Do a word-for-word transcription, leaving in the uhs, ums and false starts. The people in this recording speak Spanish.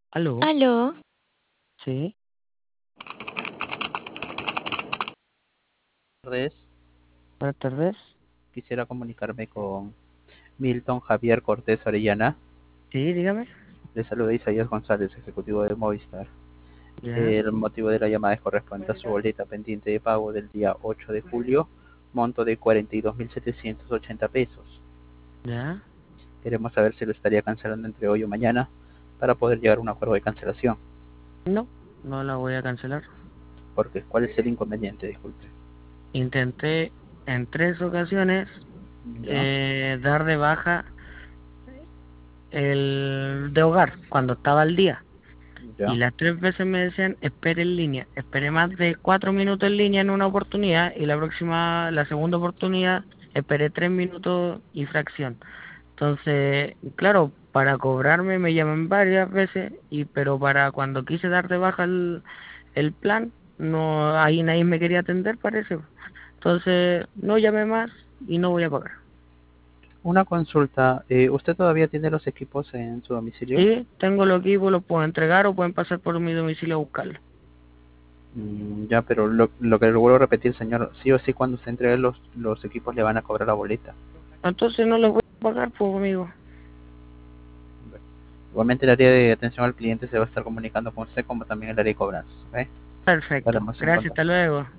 ¿Aló? Aló, Sí, Tardes. buenas tardes. Quisiera comunicarme con Milton Javier Cortés Orellana. Sí, dígame. Le saluda Isaías González, ejecutivo de Movistar. Ya, El motivo de la llamada es corresponde a su boleta pendiente de pago del día ocho de julio, monto de cuarenta y dos mil setecientos ochenta pesos. ya. Queremos saber si lo estaría cancelando entre hoy o mañana para poder llegar a un acuerdo de cancelación. No, no la voy a cancelar. Porque, ¿cuál es el inconveniente? Disculpe. Intenté en tres ocasiones Ya, eh, dar de baja el de hogar cuando estaba al día. Y ya. las tres veces me decían, espere en línea. Esperé más de cuatro minutos en línea en una oportunidad y la próxima, la segunda oportunidad, esperé tres minutos y fracción. Entonces, claro, para cobrarme me llaman varias veces, y pero para cuando quise dar de baja el, el plan, no, ahí nadie me quería atender, parece. Entonces, no llamé más y no voy a pagar. Una consulta. eh, ¿Usted todavía tiene los equipos en su domicilio? Sí, tengo los equipos, los puedo entregar o pueden pasar por mi domicilio a buscarlo. Mm, ya, pero lo, lo que le vuelvo a repetir, señor, sí o sí cuando se entregue los, los equipos le van a cobrar la boleta. Entonces no les voy a pagar, pues, amigo. Bueno, igualmente el área de atención al cliente se va a estar comunicando con usted como también el área de cobranzas, ¿ok? Perfecto. Estaremos en Gracias, hasta contacto. luego.